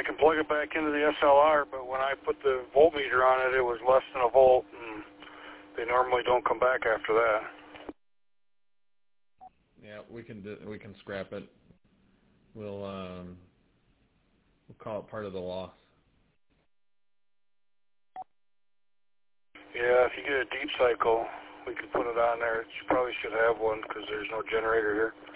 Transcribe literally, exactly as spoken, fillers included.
I can plug it back into the S L R, but when I put the voltmeter on it, it was less than a volt, and they normally don't come back after that. Yeah, we can do, we can scrap it. We'll um, we'll call it part of the loss. Yeah, if you get a deep cycle, we can put it on there. You probably should have one because there's no generator here.